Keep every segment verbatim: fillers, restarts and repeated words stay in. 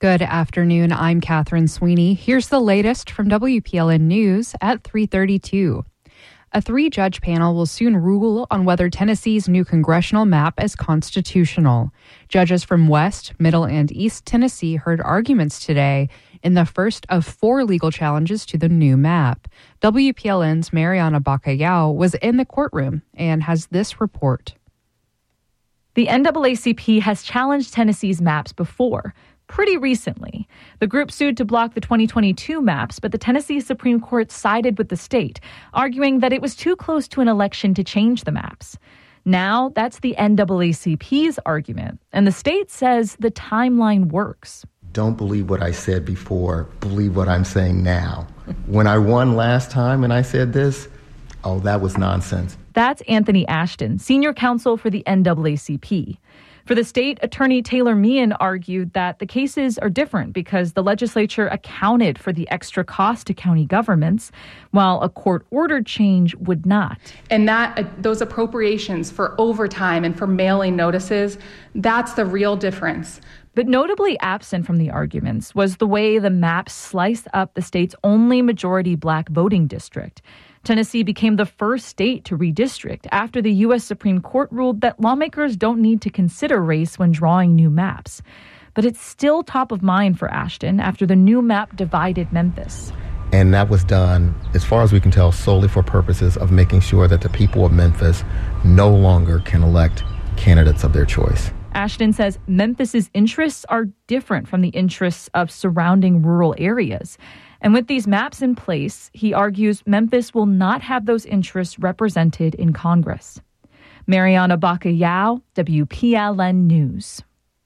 Good afternoon. I'm Catherine Sweeney. Here's the latest from W P L N News at three thirty-two. A three-judge panel will soon rule on whether Tennessee's new congressional map is constitutional. Judges from West, Middle, and East Tennessee heard arguments today in the first of four legal challenges to the new map. W P L N's Mariana Bacallao was in the courtroom and has this report. The N double A C P has challenged Tennessee's maps before. Pretty recently, the group sued to block the twenty twenty-two maps, but the Tennessee Supreme Court sided with the state, arguing that it was too close to an election to change the maps. Now, that's the N double A C P's argument, and the state says the timeline works. Don't believe what I said before, believe what I'm saying now. When I won last time and I said this, oh, that was nonsense. That's Anthony Ashton, senior counsel for the N double A C P. For the state, Attorney Taylor Meehan argued that the cases are different because the legislature accounted for the extra cost to county governments, while a court-ordered change would not. And that uh, those appropriations for overtime and for mailing notices, that's the real difference. But notably absent from the arguments was the way the map sliced up the state's only majority black voting district. Tennessee became the first state to redistrict after the U S Supreme Court ruled that lawmakers don't need to consider race when drawing new maps. But it's still top of mind for Ashton after the new map divided Memphis. And that was done, as far as we can tell, solely for purposes of making sure that the people of Memphis no longer can elect candidates of their choice. Ashton says Memphis's interests are different from the interests of surrounding rural areas. And with these maps in place, he argues Memphis will not have those interests represented in Congress. Mariana Bacallao, W P L N News.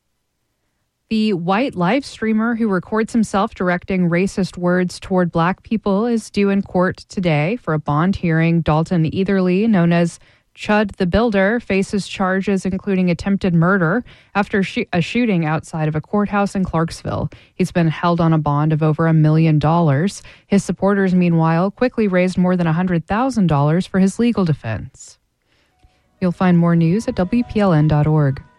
The white live streamer who records himself directing racist words toward black people is due in court today for a bond hearing. Dalton Etherly, known as Chud the Builder, faces charges including attempted murder after sh- a shooting outside of a courthouse in Clarksville. He's been held on a bond of over a million dollars. His supporters, meanwhile, quickly raised more than one hundred thousand dollars for his legal defense. You'll find more news at W P L N dot org.